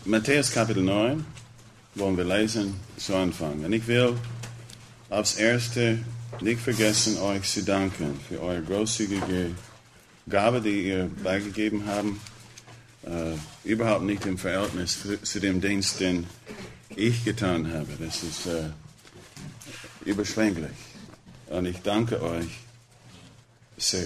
Matthäus Kapitel 9 wollen wir lesen zu Anfang. Und ich will aufs Erste nicht vergessen, euch zu danken für eure großzügige Gabe, die ihr beigegeben habt. Überhaupt nicht im Verhältnis zu dem Dienst, den ich getan habe. Das ist überschwänglich. Und ich danke euch sehr.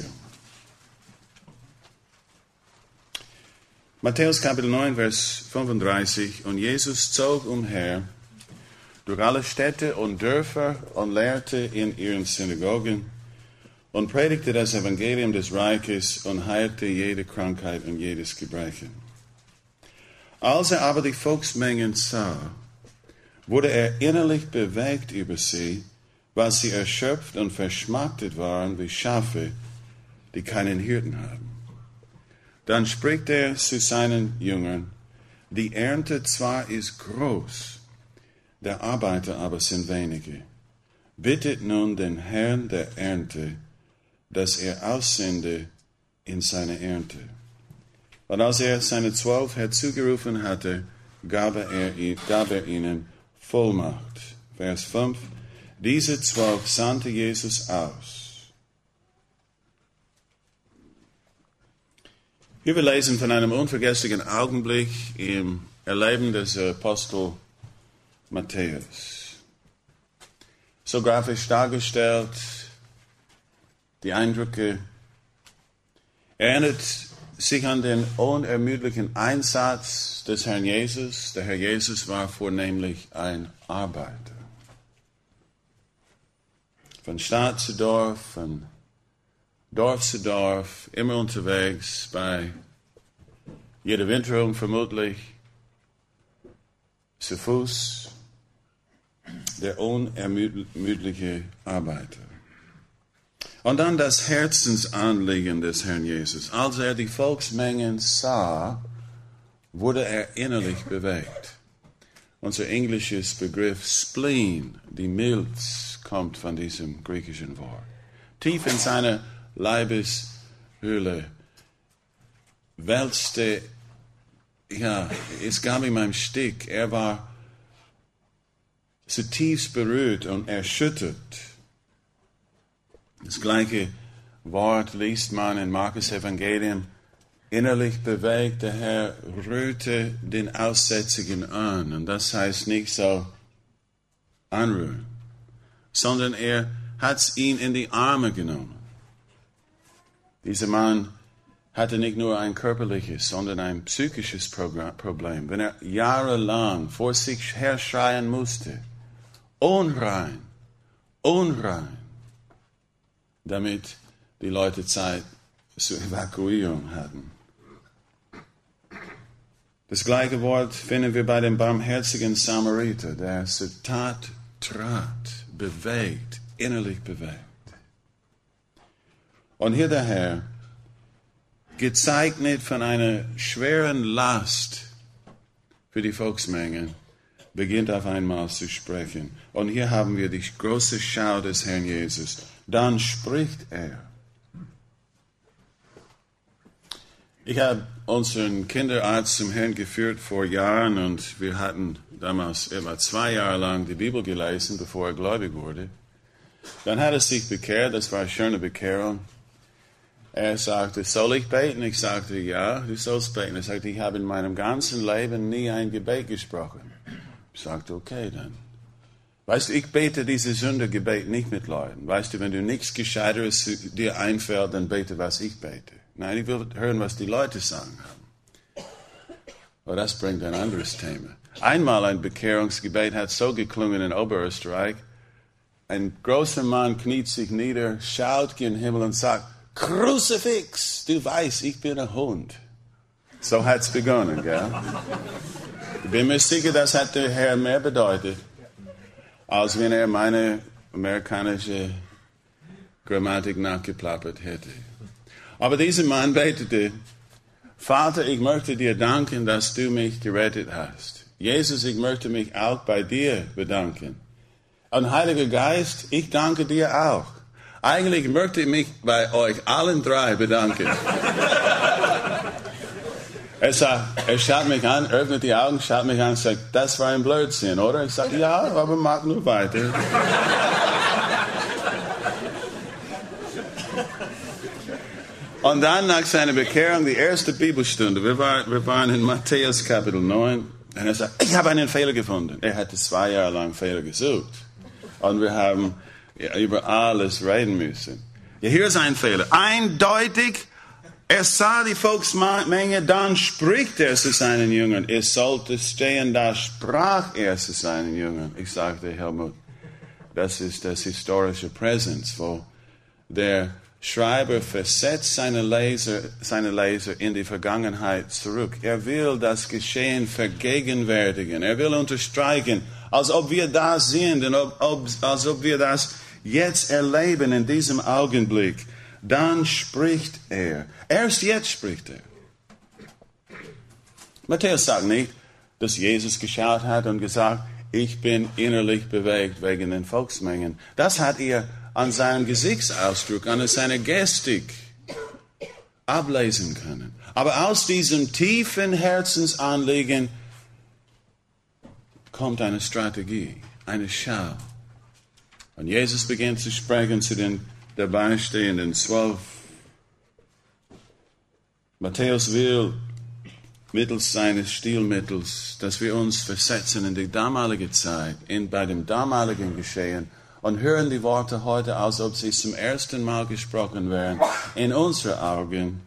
Matthäus Kapitel 9, Vers 35. Und Jesus zog umher durch alle Städte und Dörfer und lehrte in ihren Synagogen und predigte das Evangelium des Reiches und heilte jede Krankheit und jedes Gebrechen. Als er aber die Volksmengen sah, wurde er innerlich bewegt über sie, weil sie erschöpft und verschmachtet waren wie Schafe, die keinen Hirten haben. Dann spricht er zu seinen Jüngern: Die Ernte zwar ist groß, der Arbeiter aber sind wenige. Bittet nun den Herrn der Ernte, dass er aussende in seine Ernte. Und als er seine 12 herzugerufen hatte, gab er ihnen Vollmacht. Vers 5. Diese 12 sandte Jesus aus. Hier wir lesen von einem unvergesslichen Augenblick im Erleben des Apostel Matthäus. So grafisch dargestellt, die Eindrücke. Er erinnert sich an den unermüdlichen Einsatz des Herrn Jesus. Der Herr Jesus war vornehmlich ein Arbeiter. Von Stadt zu Dorf, von Dorf zu Dorf, immer unterwegs, bei jeder Witterung vermutlich, zu Fuß, der unermüdliche Arbeiter. Und dann das Herzensanliegen des Herrn Jesus. Als er die Volksmengen sah, wurde er innerlich bewegt. Unser englisches Begriff Spleen, die Milz, kommt von diesem griechischen Wort. Tief in seiner Leibeshöhle wälzte, es gab ihm einen Stich. Er war zutiefst berührt und erschüttert. Das gleiche Wort liest man in Markus Evangelium. Innerlich bewegt, der Herr rührte den Aussätzigen an. Und das heißt nicht so anrühren, sondern er hat ihn in die Arme genommen. Dieser Mann hatte nicht nur ein körperliches, sondern ein psychisches Problem. Wenn er jahrelang vor sich herschreien musste, unrein, unrein, damit die Leute Zeit zur Evakuierung hatten. Das gleiche Wort finden wir bei dem barmherzigen Samariter, der zur Tat trat, bewegt, innerlich bewegt. Und hier der Herr, gezeichnet von einer schweren Last für die Volksmengen, beginnt auf einmal zu sprechen. Und hier haben wir die große Schau des Herrn Jesus. Dann spricht er. Ich habe unseren Kinderarzt zum Herrn geführt vor Jahren und wir hatten damals etwa 2 Jahre lang die Bibel gelesen, bevor er gläubig wurde. Dann hat er sich bekehrt, das war eine schöne Bekehrung. Er sagte, soll ich beten? Ich sagte, ja, du sollst beten. Er sagte, ich habe in meinem ganzen Leben nie ein Gebet gesprochen. Ich sagte, okay, dann. Weißt du, ich bete diese Sündergebet nicht mit Leuten. Weißt du, wenn du nichts Gescheiteres dir einfällt, dann bete, was ich bete. Nein, ich will hören, was die Leute sagen haben. Aber das bringt ein anderes Thema. Einmal ein Bekehrungsgebet hat so geklungen in Oberösterreich. Ein großer Mann kniet sich nieder, schaut gen Himmel und sagt, Kruzifix, du weißt, ich bin ein Hund. So hat es begonnen, gell? Ich bin mir sicher, das hat der Herr mehr bedeutet, als wenn er meine amerikanische Grammatik nachgeplappert hätte. Aber dieser Mann betete, Vater, ich möchte dir danken, dass du mich gerettet hast. Jesus, ich möchte mich auch bei dir bedanken. Und Heiliger Geist, ich danke dir auch. Eigentlich möchte ich mich bei euch allen 3 bedanken. Er schaut mich an, öffnet die Augen, schaut mich an und sagt, das war ein Blödsinn, oder? Ich sage, ja, aber mach nur weiter. Und dann nach seiner Bekehrung, die erste Bibelstunde, wir waren in Matthäus Kapitel 9, und er sagt, ich habe einen Fehler gefunden. Er hatte 2 Jahre lang Fehler gesucht. Und wir haben über alles reden müssen. Ja, hier ist ein Fehler. Eindeutig, er sah die Volksmenge, dann spricht er zu seinen Jüngern. Es sollte stehen, da sprach er zu seinen Jüngern. Ich sagte, Helmut, das ist das historische Präsens, wo der Schreiber versetzt seine Leser in die Vergangenheit zurück. Er will das Geschehen vergegenwärtigen. Er will unterstreichen, als ob wir da sind und als ob wir das jetzt erleben in diesem Augenblick. Dann spricht er. Erst jetzt spricht er. Matthäus sagt nicht, dass Jesus geschaut hat und gesagt, ich bin innerlich bewegt wegen den Volksmengen. Das hat er an seinem Gesichtsausdruck, an seiner Gestik ablesen können. Aber aus diesem tiefen Herzensanliegen kommt eine Strategie, eine Schau. Und Jesus beginnt zu sprechen zu den dabei stehenden 12. Matthäus will mittels seines Stilmittels, dass wir uns versetzen in die damalige Zeit, bei dem damaligen Geschehen und hören die Worte heute, als ob sie zum ersten Mal gesprochen wären. In unseren Augen,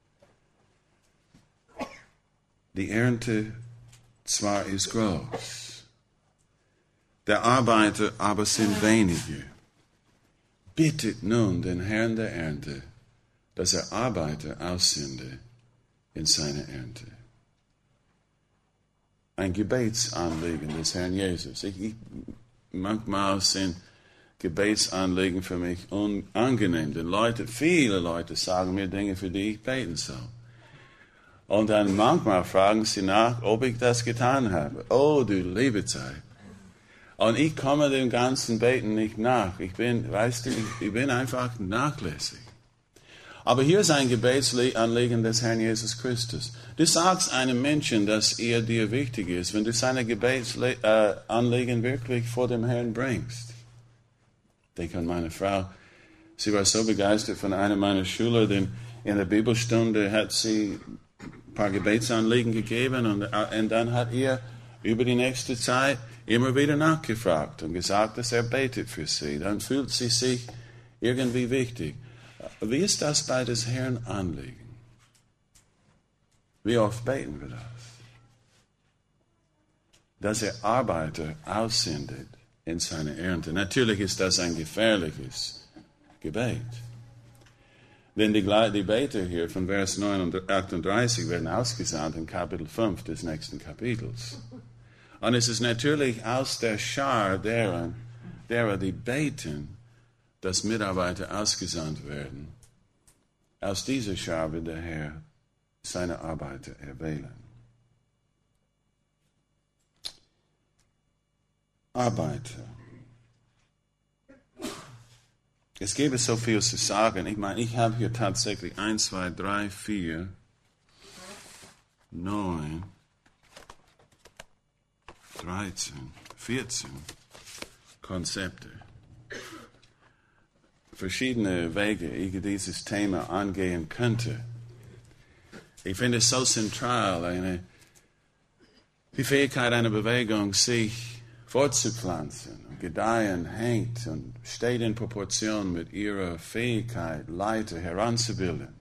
die Ernte zwar ist groß, der Arbeiter aber sind wenige. Bittet nun den Herrn der Ernte, dass er Arbeiter aussende in seine Ernte. Ein Gebetsanliegen des Herrn Jesus. Manchmal sind Gebetsanliegen für mich unangenehm, denn viele Leute sagen mir Dinge, für die ich beten soll. Und dann manchmal fragen sie nach, ob ich das getan habe. Oh, du liebe Zeit. Und ich komme dem ganzen Beten nicht nach. Ich bin einfach nachlässig. Aber hier ist ein Gebetsanliegen des Herrn Jesus Christus. Du sagst einem Menschen, dass er dir wichtig ist, wenn du seine Gebetsanliegen wirklich vor dem Herrn bringst. Ich denke an meine Frau. Sie war so begeistert von einer meiner Schüler, denn in der Bibelstunde hat sie ein paar Gebetsanliegen gegeben und dann hat er über die nächste Zeit immer wieder nachgefragt und gesagt, dass er betet für sie. Dann fühlt sie sich irgendwie wichtig. Wie ist das bei des Herrn Anliegen? Wie oft beten wir das? Dass er Arbeiter aussendet in seine Ernte. Natürlich ist das ein gefährliches Gebet. Denn die Beter hier von Vers 38 werden ausgesandt in Kapitel 5 des nächsten Kapitels. Und es ist natürlich aus der Schar derer, die beten, dass Mitarbeiter ausgesandt werden. Aus dieser Schar wird der Herr seine Arbeiter erwählen. Arbeiter. Es gäbe so viel zu sagen. Ich habe hier tatsächlich 1, 2, 3, 4, 9, 13, 14 Konzepte. Verschiedene Wege, wie ich dieses Thema angehen könnte. Ich finde es so zentral, die Fähigkeit einer Bewegung, sich fortzupflanzen und gedeihen, hängt und steht in Proportion mit ihrer Fähigkeit, Leiter heranzubilden.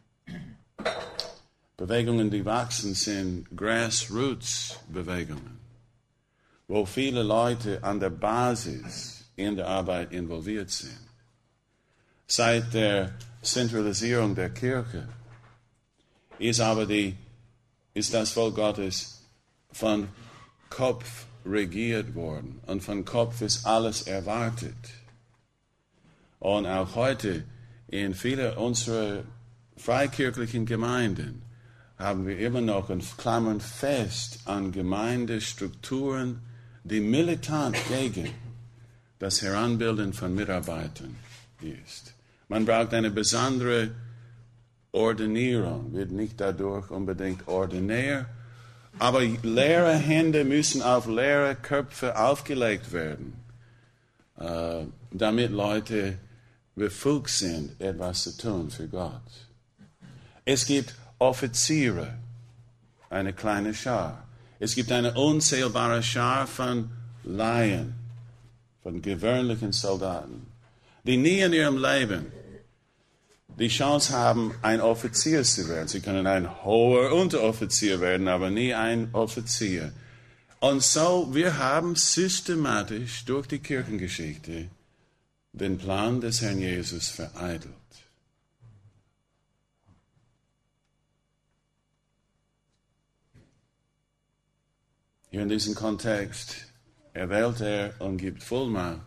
Bewegungen, die wachsen, sind Grassroots-Bewegungen, wo viele Leute an der Basis in der Arbeit involviert sind. Seit der Zentralisierung der Kirche ist das Volk Gottes von Kopf regiert worden und von Kopf ist alles erwartet. Und auch heute in vielen unserer freikirchlichen Gemeinden haben wir immer noch und klammern fest an Gemeindestrukturen, die militant gegen das Heranbilden von Mitarbeitern ist. Man braucht eine besondere Ordinierung wird nicht dadurch unbedingt ordinär, aber leere Hände müssen auf leere Köpfe aufgelegt werden, damit Leute befugt sind, etwas zu tun für Gott. Es gibt Offiziere, eine kleine Schar. Es gibt eine unzählbare Schar von Laien, von gewöhnlichen Soldaten, die nie in ihrem Leben die Chance haben, ein Offizier zu werden. Sie können ein hoher Unteroffizier werden, aber nie ein Offizier. Und so, wir haben systematisch durch die Kirchengeschichte den Plan des Herrn Jesus vereitelt. Hier in diesem Kontext erwählt er und gibt Vollmacht.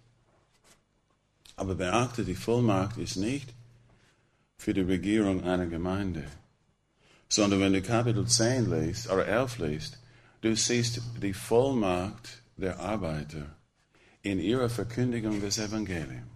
Aber beachte, die Vollmacht ist nicht für die Regierung einer Gemeinde, sondern wenn du Kapitel 10 liest, oder 11 liest, du siehst die Vollmacht der Arbeiter in ihrer Verkündigung des Evangeliums.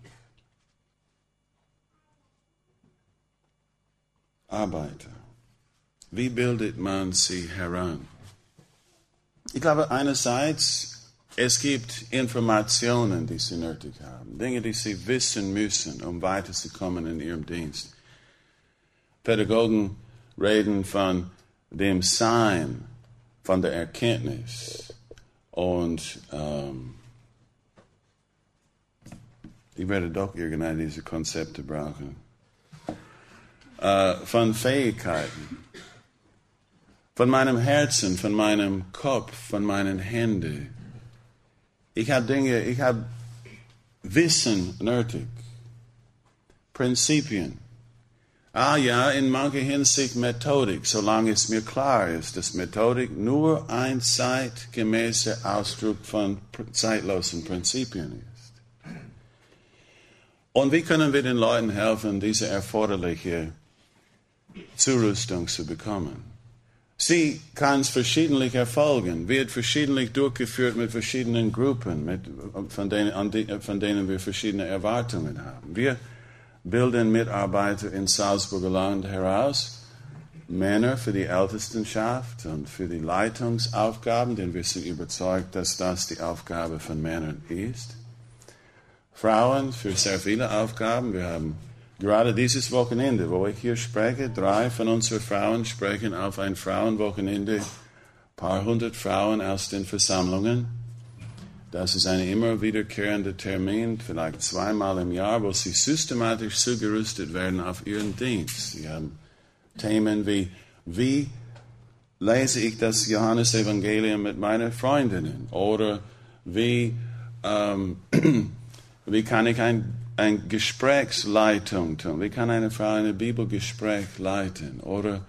Arbeiter. Wie bildet man sie heran? Ich glaube, einerseits, es gibt Informationen, die sie nötig haben, Dinge, die sie wissen müssen, um weiterzukommen in ihrem Dienst. Pädagogen reden von dem Sein, von der Erkenntnis. Und ich werde doch irgendeine dieser Konzepte brauchen. Von Fähigkeiten. Von meinem Herzen, von meinem Kopf, von meinen Händen. Ich habe Wissen nötig. Prinzipien. Ja, in mancher Hinsicht Methodik, solange es mir klar ist, dass Methodik nur ein zeitgemäßer Ausdruck von zeitlosen Prinzipien ist. Und wie können wir den Leuten helfen, diese erforderliche Zurüstung zu bekommen? Sie kann verschiedentlich erfolgen, wird verschiedentlich durchgeführt mit verschiedenen Gruppen, von denen wir verschiedene Erwartungen haben. Wir bilden Mitarbeiter in Salzburger Land heraus, Männer für die Ältestenschaft und für die Leitungsaufgaben, denn wir sind überzeugt, dass das die Aufgabe von Männern ist. Frauen für sehr viele Aufgaben. Wir haben gerade dieses Wochenende, wo ich hier spreche, 3 von unseren Frauen sprechen auf ein Frauenwochenende, ein paar hundert Frauen aus den Versammlungen. Das ist ein immer wiederkehrender Termin, vielleicht 2-mal im Jahr, wo sie systematisch zugerüstet werden auf ihren Dienst. Sie haben Themen wie lese ich das Johannesevangelium mit meinen Freundinnen? Oder wie kann ich eine Gesprächsleitung tun? Wie kann eine Frau ein Bibelgespräch leiten? Oder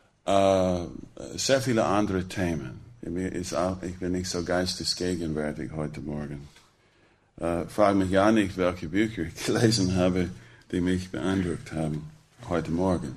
sehr viele andere Themen. Ich bin nicht so geistesgegenwärtig heute Morgen. Frage mich ja nicht, welche Bücher ich gelesen habe, die mich beeindruckt haben heute Morgen.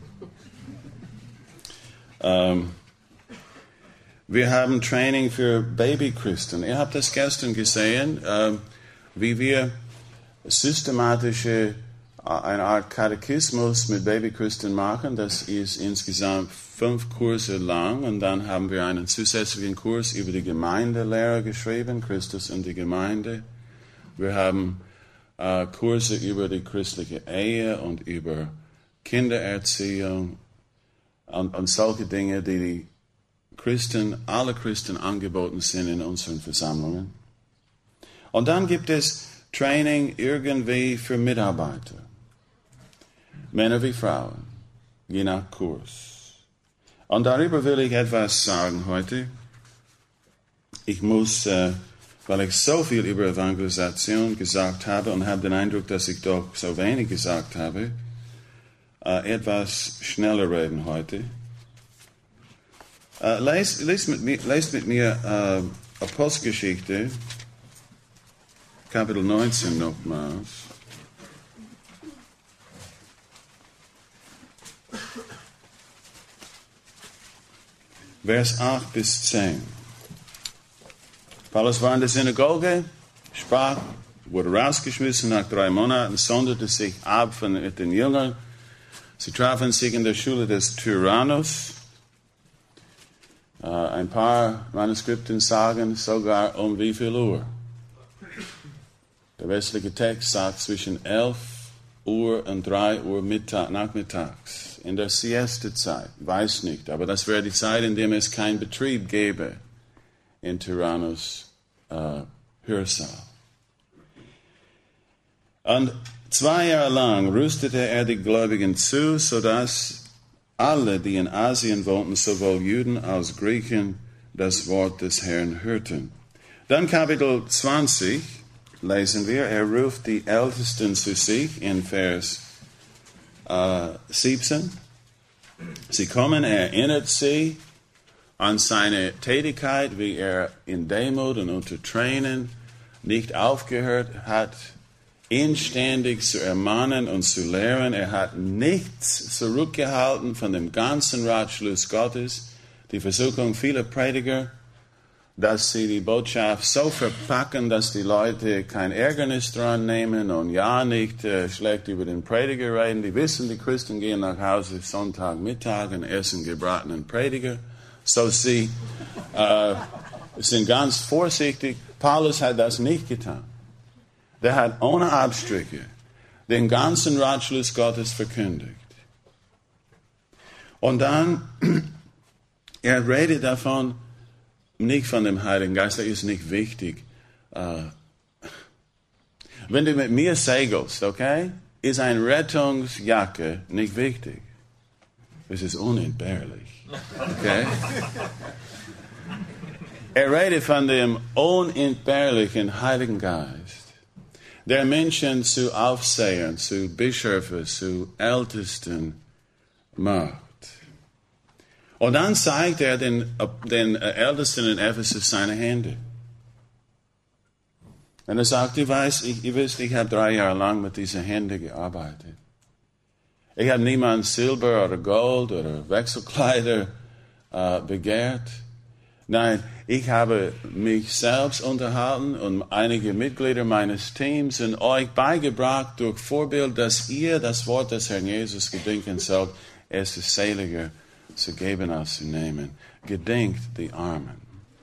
Wir haben Training für Babychristen. Ihr habt das gestern gesehen, wie wir systematische eine Art Katechismus mit Babychristen machen. Das ist insgesamt 5 Kurse lang und dann haben wir einen zusätzlichen Kurs über die Gemeindelehre geschrieben, Christus und die Gemeinde. Wir haben Kurse über die christliche Ehe und über Kindererziehung und solche Dinge, die alle Christen angeboten sind in unseren Versammlungen. Und dann gibt es Training irgendwie für Mitarbeiter. Männer wie Frauen, je nach Kurs. Und darüber will ich etwas sagen heute. Ich muss, weil ich so viel über Evangelisation gesagt habe und habe den Eindruck, dass ich doch so wenig gesagt habe, etwas schneller reden heute. Lest mit mir Apostelgeschichte, Kapitel 19 nochmals. Vers 8 bis 10. Paulus war in der Synagoge, sprach, wurde rausgeschmissen nach 3 Monaten, sonderte sich ab von den Jüngern. Sie trafen sich in der Schule des Tyrannus. Ein paar Manuskripten sagen sogar um wie viel Uhr. Der westliche Text sagt zwischen 11 Uhr und 3 Uhr nachmittags. In der Siestezeit, weiß nicht, aber das wäre die Zeit, in der es keinen Betrieb gäbe in Tyrannus Hörsaal. Und 2 Jahre lang rüstete er die Gläubigen zu, sodass alle, die in Asien wohnten, sowohl Juden als Griechen, das Wort des Herrn hörten. Dann Kapitel 20 lesen wir, er ruft die Ältesten zu sich in Vers 17. Sie kommen, er erinnert sie an seine Tätigkeit, wie er in Demut und unter Tränen nicht aufgehört hat, inständig zu ermahnen und zu lehren. Er hat nichts zurückgehalten von dem ganzen Ratschluss Gottes, die Versuchung vieler Prediger, dass sie die Botschaft so verpacken, dass die Leute kein Ärgernis dran nehmen und ja nicht schlecht über den Prediger reden. Die wissen, die Christen gehen nach Hause Sonntagmittag und essen gebratenen Prediger. So sie sind ganz vorsichtig. Paulus hat das nicht getan. Der hat ohne Abstriche den ganzen Ratschluss Gottes verkündigt. Und dann, er redet davon, nicht von dem Heiligen Geist, das ist nicht wichtig. Wenn du mit mir segelst, okay, ist eine Rettungsjacke nicht wichtig. Es ist unentbehrlich. Okay? Er redet von dem unentbehrlichen Heiligen Geist, der Menschen zu Aufsehern, zu Bischöfen, zu Ältesten macht. Und dann zeigt er den Ältesten in Ephesus seine Hände. Und er sagt, ihr wisst, ich habe 3 Jahre lang mit diesen Händen gearbeitet. Ich habe niemand Silber oder Gold oder Wechselkleider begehrt. Nein, ich habe mich selbst unterhalten und einige Mitglieder meines Teams und euch beigebracht durch Vorbild, dass ihr das Wort des Herrn Jesus gedenken sollt. Es ist seliger zu geben als zu nehmen. Gedenkt die Armen.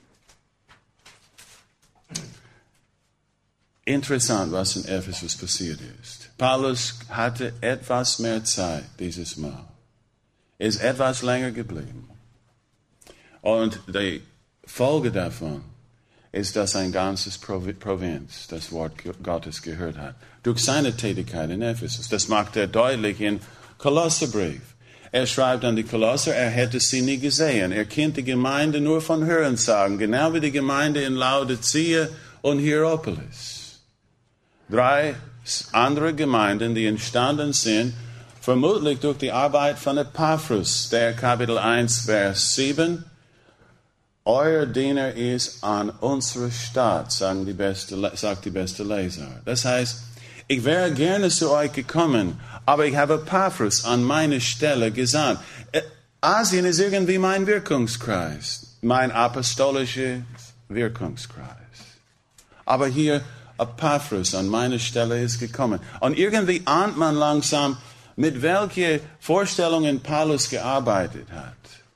Interessant, was in Ephesus passiert ist. Paulus hatte etwas mehr Zeit dieses Mal. Ist etwas länger geblieben. Und die Folge davon ist, dass ein ganzes Provinz das Wort Gottes gehört hat. Durch seine Tätigkeit in Ephesus. Das macht er deutlich im Kolosserbrief. Er schreibt an die Kolosser, er hätte sie nie gesehen. Er kennt die Gemeinde nur von Hörensagen, genau wie die Gemeinde in Laodicea und Hierapolis. 3 andere Gemeinden, die entstanden sind, vermutlich durch die Arbeit von Epaphras, der Kapitel 1, Vers 7. Euer Diener ist an unserer Stadt, sagt die beste Leser. Das heißt, ich wäre gerne zu euch gekommen, aber ich habe Epaphras an meine Stelle gesandt. Asien ist irgendwie mein Wirkungskreis, mein apostolischer Wirkungskreis. Aber hier Epaphras an meine Stelle ist gekommen. Und irgendwie ahnt man langsam, mit welchen Vorstellungen Paulus gearbeitet hat.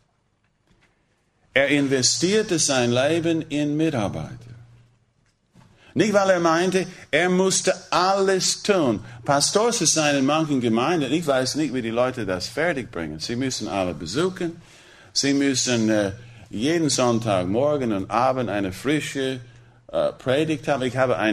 Er investierte sein Leben in Mitarbeiter. Nicht, weil er meinte, er musste alles tun. Pastor zu sein in manchen Gemeinden, ich weiß nicht, wie die Leute das fertigbringen. Sie müssen alle besuchen. Sie müssen jeden Sonntagmorgen und Abend eine frische Predigt haben. Ich habe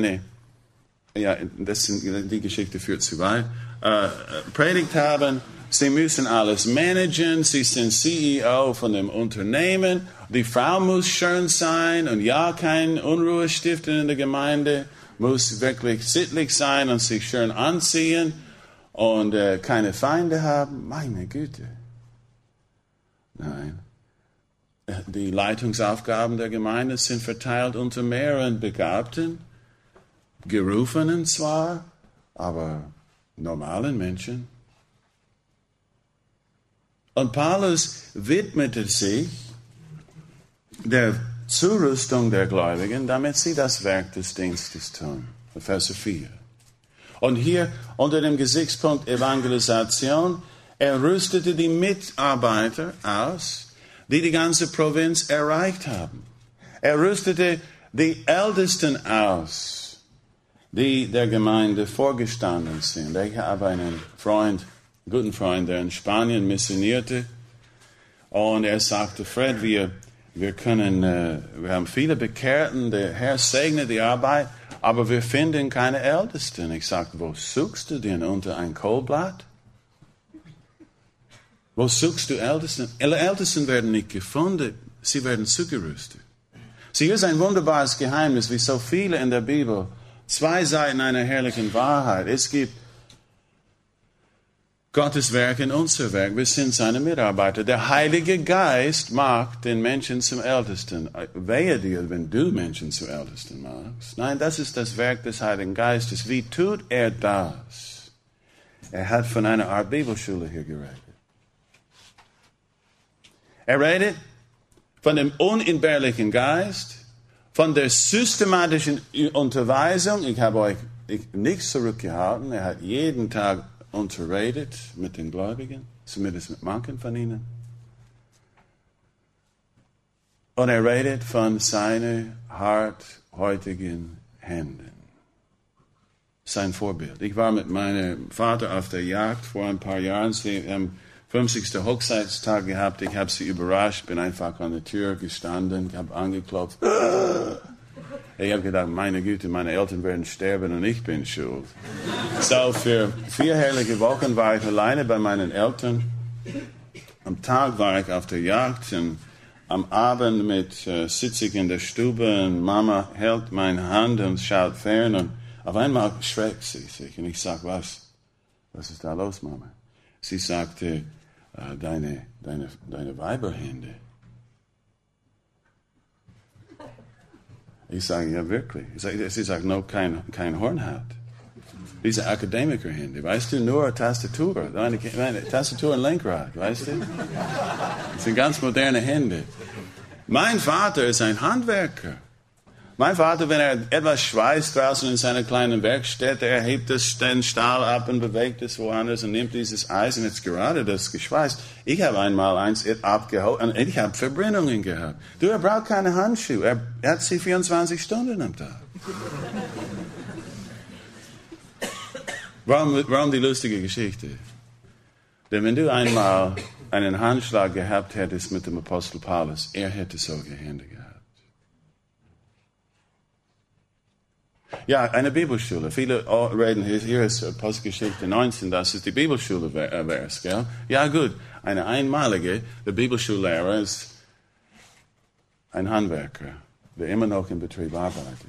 die Geschichte führt zu weit. Predigt haben. Sie müssen alles managen. Sie sind CEO von dem Unternehmen. Die Frau muss schön sein und ja, kein Unruhe stiften in der Gemeinde. Muss wirklich sittlich sein und sich schön anziehen und keine Feinde haben. Meine Güte. Nein. Die Leitungsaufgaben der Gemeinde sind verteilt unter mehreren Begabten, Gerufenen zwar, aber normalen Menschen. Und Paulus widmete sich der Zurüstung der Gläubigen, damit sie das Werk des Dienstes tun. Vers 4. Und hier unter dem Gesichtspunkt Evangelisation, Er rüstete die Mitarbeiter aus, die die ganze Provinz erreicht haben. Er rüstete die Ältesten aus, die der Gemeinde vorgestanden sind. Ich habe einen guten Freund, der in Spanien missionierte. Und er sagte, Fred, wir haben viele Bekehrten, der Herr segnet die Arbeit, aber wir finden keine Ältesten. Ich sagte, wo suchst du denn unter ein Kohlblatt? Wo suchst du Ältesten? Ältesten werden nicht gefunden, sie werden zugerüstet. Hier ist ein wunderbares Geheimnis, wie so viele in der Bibel. 2 Seiten einer herrlichen Wahrheit. Es gibt Gottes Werk und unser Werk. Wir sind seine Mitarbeiter. Der Heilige Geist macht den Menschen zum Ältesten. Wehe dir, wenn du Menschen zum Ältesten machst. Nein, das ist das Werk des Heiligen Geistes. Wie tut er das? Er hat von einer Art Bibelschule hier geredet. Er redet von dem unentbehrlichen Geist, von der systematischen Unterweisung. Ich habe euch nichts zurückgehalten. Er hat jeden Tag unterredet mit den Gläubigen, zumindest mit manchen von ihnen. Und er redet von seinen hartheutigen Händen. Sein Vorbild. Ich war mit meinem Vater auf der Jagd vor ein paar Jahren. Sie haben 50. Hochzeitstag gehabt. Ich habe sie überrascht, bin einfach an der Tür gestanden, ich habe angeklopft. Ich habe gedacht, meine Güte, meine Eltern werden sterben und ich bin schuld. So, für 4 herrliche Wochen war ich alleine bei meinen Eltern. Am Tag war ich auf der Jagd und am Abend sitze ich in der Stube und Mama hält meine Hand und schaut fern und auf einmal schreckt sie sich. Und ich sage, was ist da los, Mama? Sie sagte, deine Weiberhände. Ich sage, ja wirklich. Sie sagt, no, kein Horn hat. Diese Akademikerhände, weißt du, nur Tastatur. Eine Tastatur und Lenkrad, weißt du? Das sind ganz moderne Hände. Mein Vater ist ein Handwerker. Mein Vater, wenn er etwas schweißt draußen in seiner kleinen Werkstätte, er hebt den Stahl ab und bewegt es woanders und nimmt dieses Eisen, jetzt gerade das geschweißt. Ich habe einmal eins abgeholt und ich habe Verbrennungen gehabt. Er braucht keine Handschuhe, er hat sie 24 Stunden am Tag. Warum die lustige Geschichte? Denn wenn du einmal einen Handschlag gehabt hättest mit dem Apostel Paulus, er hätte solche Hände gehabt. Ja, eine Bibelschule. Viele reden, hier ist Apostelgeschichte 19, das ist die Bibelschule, Vers, gell? Ja, gut. Eine einmalige, der Bibelschullehrer ist ein Handwerker, der immer noch im Betrieb arbeitet.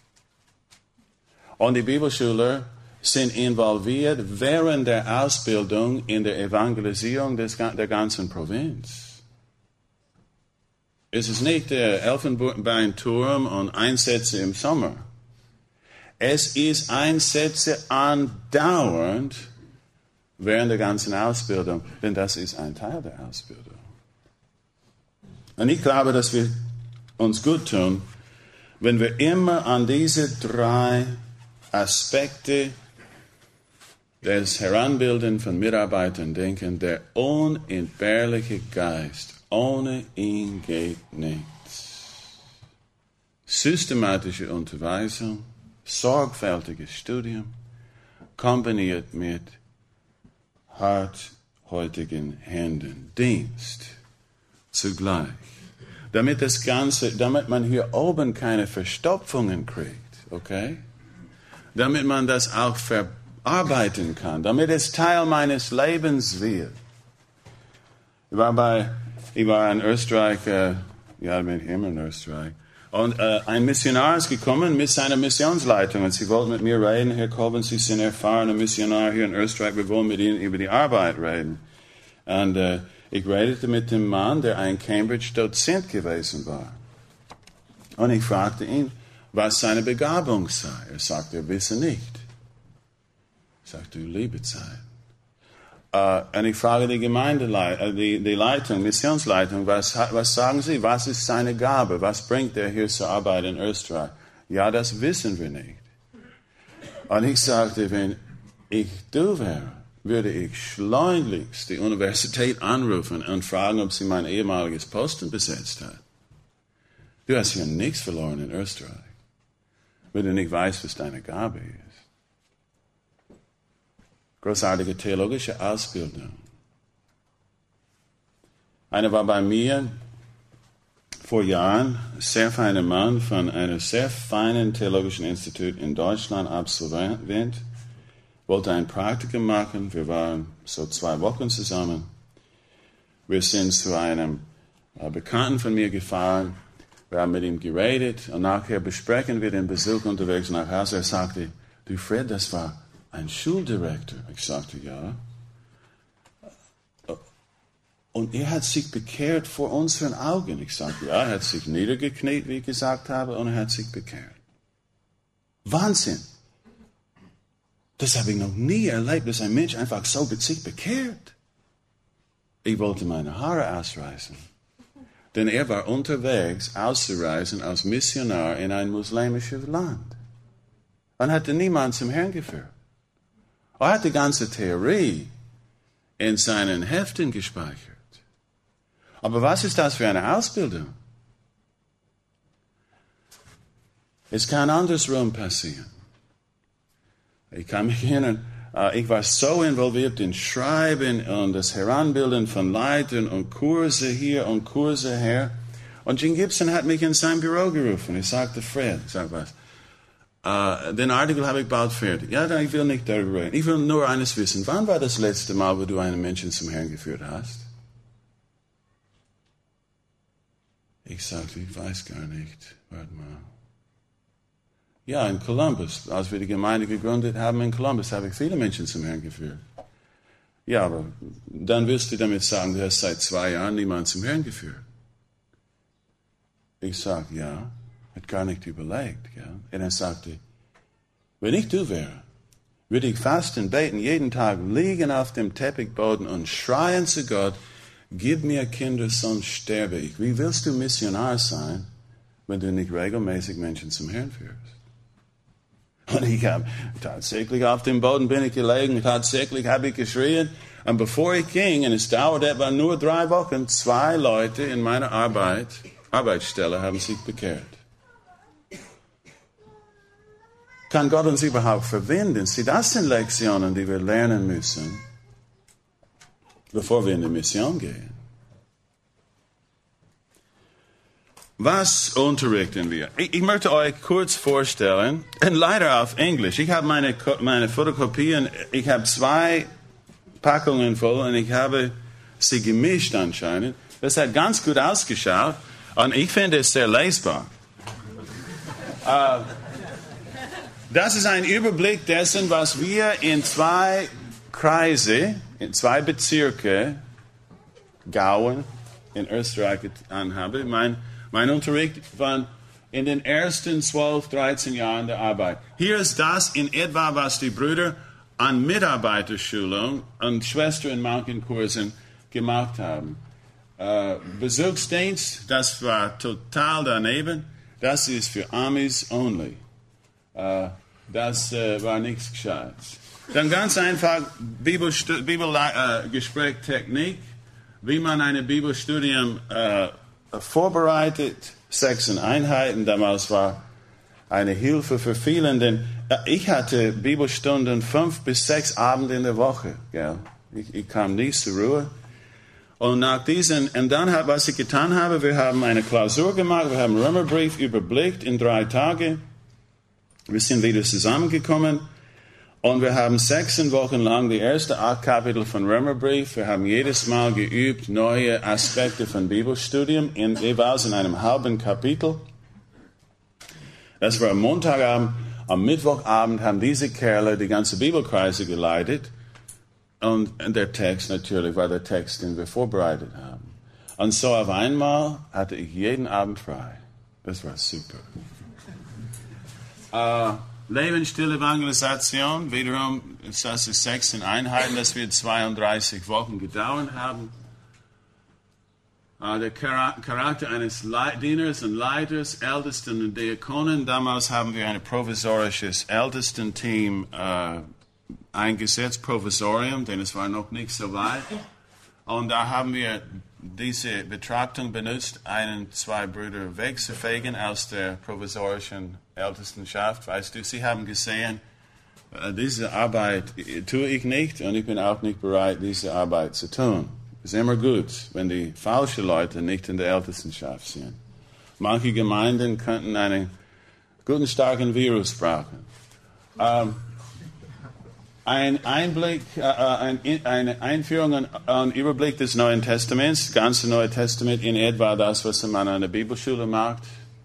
Und die Bibelschüler sind involviert während der Ausbildung in der Evangelisierung der ganzen Provinz. Es ist nicht der Elfenbeinturm und Einsätze im Sommer. Es ist Einsätze andauernd während der ganzen Ausbildung, denn das ist ein Teil der Ausbildung. Und ich glaube, dass wir uns gut tun, wenn wir immer an diese 3 Aspekte des Heranbilden von Mitarbeitern denken. Der unentbehrliche Geist, ohne ihn geht nichts. Systematische Unterweisung, sorgfältiges Studium, kombiniert mit hartheutigen Händen, Dienst zugleich. Damit man hier oben keine Verstopfungen kriegt, okay? Damit man das auch verarbeiten kann, damit es Teil meines Lebens wird. Ich war in Österreich, ja, bin ich immer in Österreich. Und ein Missionar ist gekommen mit seiner Missionsleitung und sie wollten mit mir reden. Herr Colvin, Sie sind erfahrener Missionar hier in Österreich, wir wollen mit Ihnen über die Arbeit reden. Und ich redete mit dem Mann, der ein Cambridge-Dozent gewesen war. Und ich fragte ihn, was seine Begabung sei. Er sagte, er wisse nicht. Ich sagte, liebe Zeit. Und ich frage die Gemeindeleitung, die Leitung, Missionsleitung, was sagen Sie, was ist seine Gabe? Was bringt er hier zur Arbeit in Österreich? Ja, das wissen wir nicht. Und ich sagte, wenn ich du wäre, würde ich schleunigst die Universität anrufen und fragen, ob sie mein ehemaliges Posten besetzt hat. Du hast hier nichts verloren in Österreich, wenn du nicht weißt, was deine Gabe ist. Großartige theologische Ausbildung. Einer war bei mir vor Jahren, sehr feiner Mann von einem sehr feinen theologischen Institut in Deutschland, Absolvent, wollte ein Praktikum machen. Wir waren so 2 Wochen zusammen. Wir sind zu einem Bekannten von mir gefahren. Wir haben mit ihm geredet und nachher besprechen wir den Besuch unterwegs nach Hause. Er sagte, du Fred, das war ein Schuldirektor. Ich sagte, ja. Und er hat sich bekehrt vor unseren Augen. Ich sagte, ja, er hat sich niedergekniet, wie ich gesagt habe, und er hat sich bekehrt. Wahnsinn! Das habe ich noch nie erlebt, dass ein Mensch einfach so sich bekehrt. Ich wollte meine Haare ausreißen. Denn er war unterwegs, auszureisen als Missionar in ein muslimisches Land. Und hatte niemanden zum Herrn geführt. Er hat die ganze Theorie in seinen Heften gespeichert. Aber was ist das für eine Ausbildung? Es kann andersrum passieren. Ich kann mich erinnern, ich war so involviert in Schreiben und das Heranbilden von Leitern und Kurse hier und Kurse her. Und Jim Gibson hat mich in sein Büro gerufen. Ich sagte, Fred, ich sag was, den Artikel habe ich bald fertig. Ja, ich will nicht darüber reden. Ich will nur eines wissen. Wann war das letzte Mal, wo du einen Menschen zum Herrn geführt hast? Ich sagte, ich weiß gar nicht. Warte mal. Ja, in Columbus. Als wir die Gemeinde gegründet haben in Columbus, habe ich viele Menschen zum Herrn geführt. Ja, aber dann wirst du damit sagen, du hast seit 2 Jahren niemanden zum Herrn geführt. Ich sagte, ja, hat gar nicht überlegt. Ja. Und er sagte, wenn ich du wäre, würde ich fasten, beten, jeden Tag liegen auf dem Teppichboden und schreien zu Gott, gib mir Kinder, sonst sterbe ich. Wie willst du Missionar sein, wenn du nicht regelmäßig Menschen zum Herrn führst? Und ich habe tatsächlich auf dem Boden bin ich gelegen, tatsächlich habe ich geschrien. Und bevor ich ging, und es dauerte etwa nur 3 Wochen, 2 Leute in meiner Arbeitsstelle haben sich bekehrt. Kann Gott uns überhaupt verwenden? Sie, das sind Lektionen, die wir lernen müssen, bevor wir in die Mission gehen. Was unterrichten wir? Ich möchte euch kurz vorstellen, und leider auf Englisch. Ich habe meine Fotokopien, ich habe 2 Packungen voll und ich habe sie gemischt anscheinend. Das hat ganz gut ausgeschaut und ich finde es sehr lesbar. Das ist ein Überblick dessen, was wir in 2 Kreise, in 2 Bezirke, Gauen in Österreich getan haben. Mein Unterricht war in den ersten 12, 13 Jahren der Arbeit. Hier ist das in etwa, was die Brüder an Mitarbeiterschulung und Schwestern in manchen Kursen gemacht haben. Besuchsdienst, das war total daneben. Das ist für Amis only. Das war nichts Gescheites. Dann ganz einfach Bibelgesprächtechnik, wie man ein Bibelstudium vorbereitet, 6 Einheiten. Damals war eine Hilfe für viele, denn ich hatte Bibelstunden 5 bis 6 Abende in der Woche. Gell? Ich kam nie zur Ruhe. Und nach und dann, was ich getan habe, wir haben eine Klausur gemacht, wir haben den Römerbrief überblickt in 3 Tagen. Wir sind wieder zusammengekommen und wir haben 6 Wochen lang die ersten 8 Kapitel von Römerbrief. Wir haben jedes Mal geübt neue Aspekte von Bibelstudium, jeweils in einem halben Kapitel. Das war am Montagabend. Am Mittwochabend haben diese Kerle die ganze Bibelkreise geleitet. Und der Text natürlich war der Text, den wir vorbereitet haben. Und so auf einmal hatte ich jeden Abend frei. Das war super. Lebensstille Evangelisation, wiederum ist das 6 Einheiten, das wird 32 Wochen gedauert haben. Der Charakter eines Dieners und Leiters, Ältesten und Diakonen. Damals haben wir ein provisorisches Ältestenteam eingesetzt, Provisorium, denn es war noch nicht so weit. Und da haben wir diese Betrachtung benutzt, 2 Brüder wegzufegen aus der provisorischen Ältestenschaft. Weißt du, sie haben gesehen, diese Arbeit tue ich nicht und ich bin auch nicht bereit, diese Arbeit zu tun. Es ist immer gut, wenn die falschen Leute nicht in der Ältestenschaft sind. Manche Gemeinden könnten einen guten, starken Virus brauchen. Ein Einblick, eine Einführung und Überblick des Neuen Testaments, das ganze Neue Testament in etwa das, was man an der Bibelschule macht.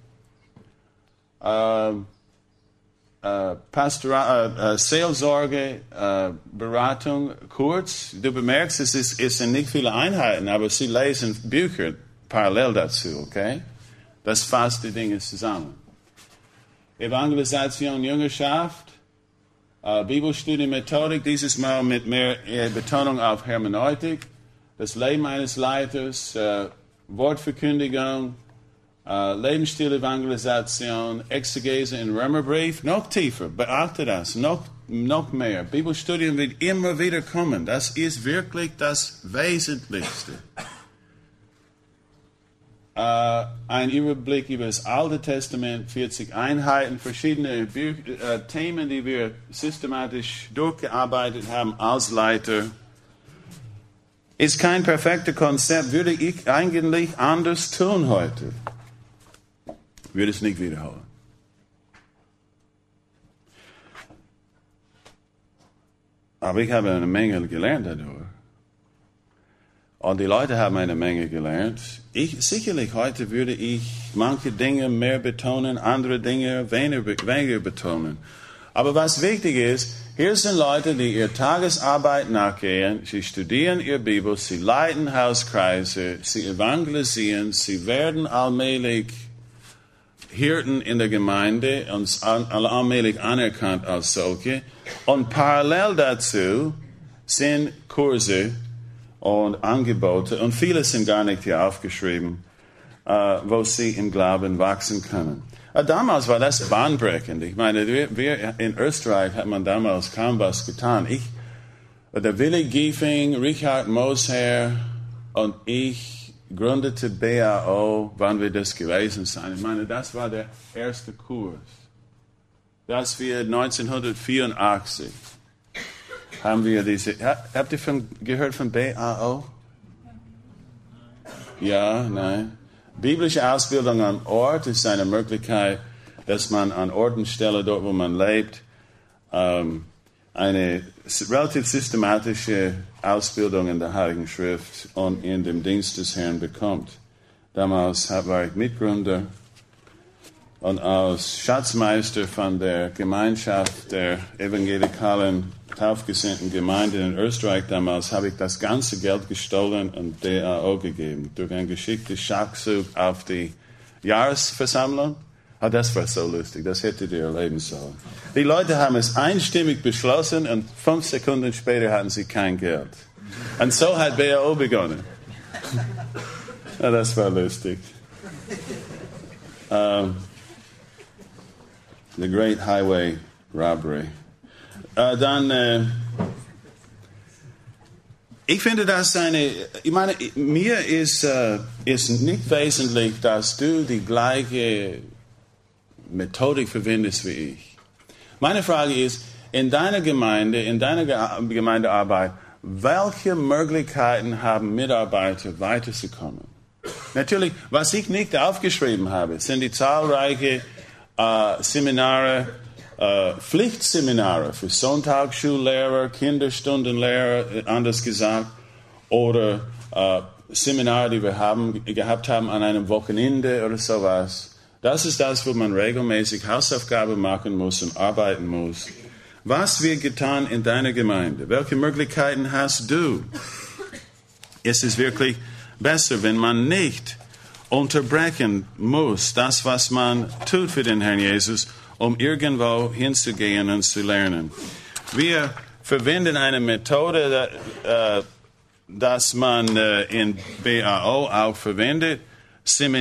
Seelsorge, Beratung, kurz. Du bemerkst, es sind nicht viele Einheiten, aber sie lesen Bücher parallel dazu, okay? Das fasst die Dinge zusammen. Evangelisation, Jüngerschaft, Bibelstudie, Methodik, dieses Mal mit mehr Betonung auf Hermeneutik, das Leben eines Leiters, Wortverkündigung, Lebensstil-Evangelisation, Exegese in Römerbrief, noch tiefer, beachte das, noch mehr. Bibelstudien wird immer wieder kommen, das ist wirklich das Wesentlichste. Ein Überblick über das Alte Testament, 40 Einheiten, verschiedene Themen, die wir systematisch durchgearbeitet haben als Leiter. Ist kein perfektes Konzept, würde ich eigentlich anders tun heute. Würde es nicht wiederholen. Aber ich habe eine Menge gelernt dadurch. Und die Leute haben eine Menge gelernt. Sicherlich heute würde ich manche Dinge mehr betonen, andere Dinge weniger betonen. Aber was wichtig ist, hier sind Leute, die ihrer Tagesarbeit nachgehen, sie studieren ihre Bibel, sie leiten Hauskreise, sie evangelisieren, sie werden allmählich Hirten in der Gemeinde und allmählich anerkannt als solche. Und parallel dazu sind Kurse und Angebote, und viele sind gar nicht hier aufgeschrieben, wo sie im Glauben wachsen können. Damals war das bahnbrechend. Ich meine, wir in Österreich hat man damals kaum was getan. Der Willi Giefing, Richard Mosher und ich gründete BAO, wann wir das gewesen sein. Ich meine, das war der erste Kurs. Das wir 1984 haben wir habt ihr gehört von BAO? Ja, nein. Biblische Ausbildung am Ort ist eine Möglichkeit, dass man an Ort und Stelle, dort wo man lebt, eine relativ systematische Ausbildung in der Heiligen Schrift und in dem Dienst des Herrn bekommt. Damals war ich Mitgründer und als Schatzmeister von der Gemeinschaft der evangelikalen taufgesinnten Gemeinde in Österreich damals habe ich das ganze Geld gestohlen und DAO gegeben. Durch einen geschickten Schachzug auf die Jahresversammlung. Das war so lustig, das hättet ihr erleben sollen. Die Leute haben es einstimmig beschlossen und 5 Sekunden später hatten sie kein Geld. Und so hat BAO begonnen. Das war lustig. The Great Highway Robbery. Ich finde das mir ist nicht wesentlich, dass du die gleiche Methodik verwendest wie ich. Meine Frage ist, in deiner Gemeindearbeit, welche Möglichkeiten haben Mitarbeiter weiterzukommen? Natürlich, was ich nicht aufgeschrieben habe, sind die zahlreichen Seminare, Pflichtseminare für Sonntagsschullehrer, Kinderstundenlehrer, anders gesagt, oder Seminare, die wir gehabt haben an einem Wochenende oder sowas. Das ist das, wo man regelmäßig Hausaufgaben machen muss und arbeiten muss. Was wird getan in deiner Gemeinde? Welche Möglichkeiten hast du? Es ist wirklich besser, wenn man nicht unterbrechen muss, das, was man tut für den Herrn Jesus, um irgendwo hinzugehen und zu lernen. Wir verwenden eine Methode, dass man in BAO auch verwendet,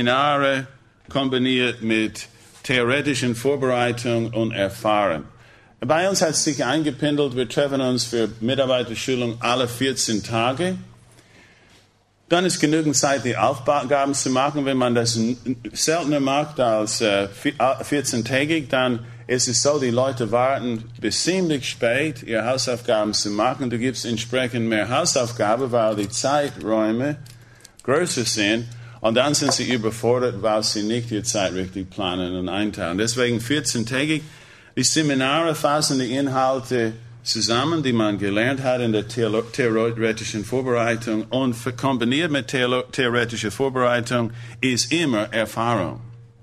Seminare kombiniert mit theoretischen Vorbereitung und Erfahren. Bei uns hat es sich eingependelt, wir treffen uns für Mitarbeiterschulung alle 14 Tage. Dann ist genügend Zeit, die Aufgaben zu machen. Wenn man das seltener macht als 14-tägig, dann ist es so, die Leute warten bis ziemlich spät, ihre Hausaufgaben zu machen. Du gibst entsprechend mehr Hausaufgaben, weil die Zeiträume größer sind. Und dann sind sie überfordert, weil sie nicht ihre Zeit richtig planen und einteilen. Deswegen 14-tägig. Die Seminare fassen die Inhalte zusammen, die man gelernt hat in der theoretischen Vorbereitung. Und kombiniert mit theoretischer Vorbereitung ist immer Erfahrung.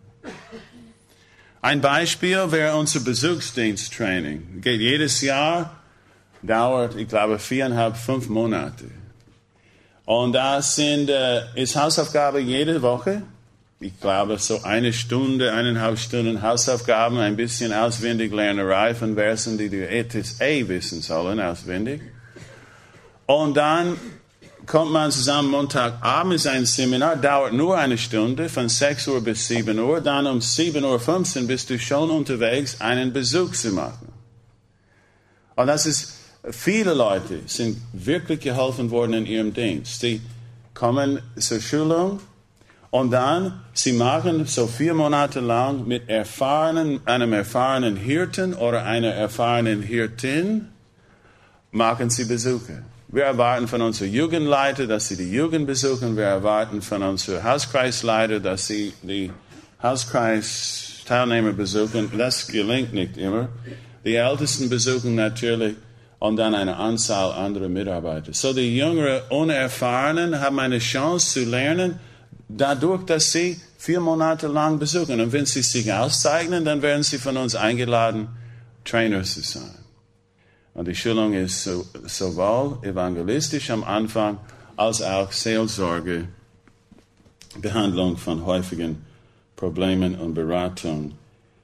Ein Beispiel wäre unser Besuchsdiensttraining. Geht jedes Jahr, dauert, ich glaube, 4,5, 5 Monate. Und da ist Hausaufgabe jede Woche. Ich glaube, so 1 Stunde, 1,5 Stunden Hausaufgaben, ein bisschen Auswendiglernerei von Versen, die du wissen sollen, auswendig. Und dann kommt man zusammen Montagabend, ist ein Seminar, dauert nur 1 Stunde, von 6 Uhr bis 7 Uhr. Dann um 7:15 Uhr bist du schon unterwegs, einen Besuch zu machen. Und das ist, viele Leute sind wirklich geholfen worden in ihrem Dienst. Sie kommen zur Schulung, und dann, sie machen so 4 Monate lang mit einem erfahrenen Hirten oder einer erfahrenen Hirtin, machen sie Besuche. Wir erwarten von unserem Jugendleiter, dass sie die Jugend besuchen. Wir erwarten von unserem Hauskreisleiter, dass sie die Hauskreisteilnehmer besuchen. Das gelingt nicht immer. Die Ältesten besuchen natürlich und dann eine Anzahl anderer Mitarbeiter. So die jüngeren, Unerfahrenen haben eine Chance zu lernen, dadurch, dass sie 4 Monate lang besuchen. Und wenn sie sich auszeichnen, dann werden sie von uns eingeladen, Trainer zu sein. Und die Schulung ist sowohl evangelistisch am Anfang, als auch Seelsorge, Behandlung von häufigen Problemen und Beratung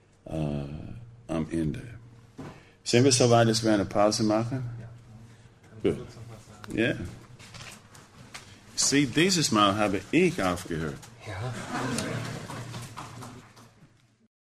am Ende. Sind wir so weit, dass wir eine Pause machen? Ja. Gut. Ja. Sieh, dieses Mal habe ich aufgehört. Ja.